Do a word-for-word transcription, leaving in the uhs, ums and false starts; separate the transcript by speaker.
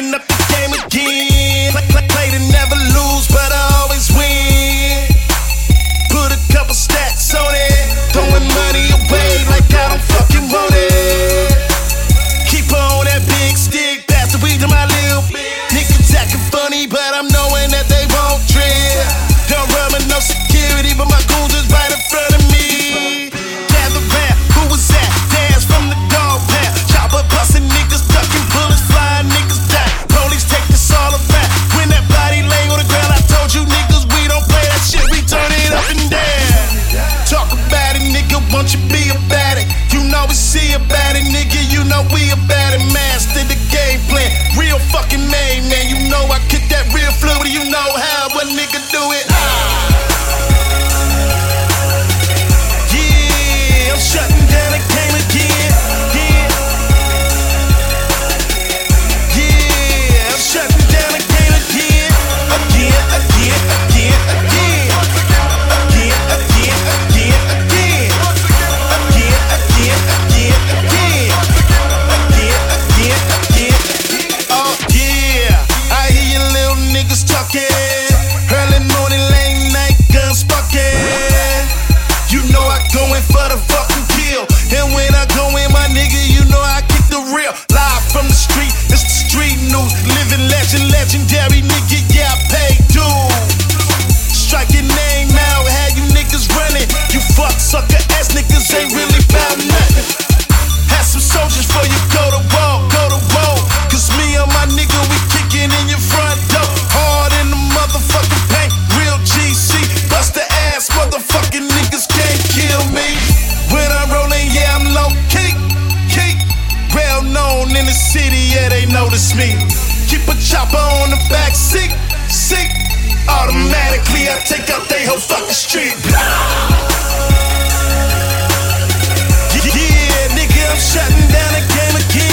Speaker 1: shutting up the game again. Play, play, play to never lose, but I always win. Put a couple stacks on it, throwing money away like I don't fucking want it. Keep on that big stick, pass the weed to my lil' niggas acting funny, but I'm knowing that they won't trip. Don't run with no security, but my goons is right in front of me. Gather round, who was that? Dance from the dog pound. Chopper busting niggas, ducking bullets, flying niggas die. Police take this all around. When that body lay on the ground, I told you niggas we don't play that shit, we turn it up and down. Talk about it, nigga, won't you be about it? You know we see about it, nigga, you know we about it. Master the game plan, real fucking main man. You know I kick that real fluid, you know how a nigga do it. Yeah, I'm shutting down the game again. Yeah, yeah, I'm shutting down the game again. Again, again, again, again. Again, again, again, again. Again, again, again, again. Again, again, again. Oh yeah, I hear you little niggas talking. Early morning, late night, guns sparking. You know I go in for the fucking kill. And when I go in, my nigga, you know I kick the real. Live from the street, it's the street news. Living legend, legendary nigga, yeah, I pay dues. Strike your name out, had you niggas running. You fuck sucker ass niggas ain't really bout nothing. Had some soldiers for you, go to war, go to war. Cause me and my nigga, we kicking in your front door. Hard in the motherfucking paint, real G C. Bust the ass, motherfucking niggas can't kill me. When I'm rolling, yeah, I'm low key, key. Well known in the city, yeah, they notice me. Keep a chopper on the back seat, seat. Automatically, I take out they whole fucking street. Yeah, nigga, I'm shutting down the game again.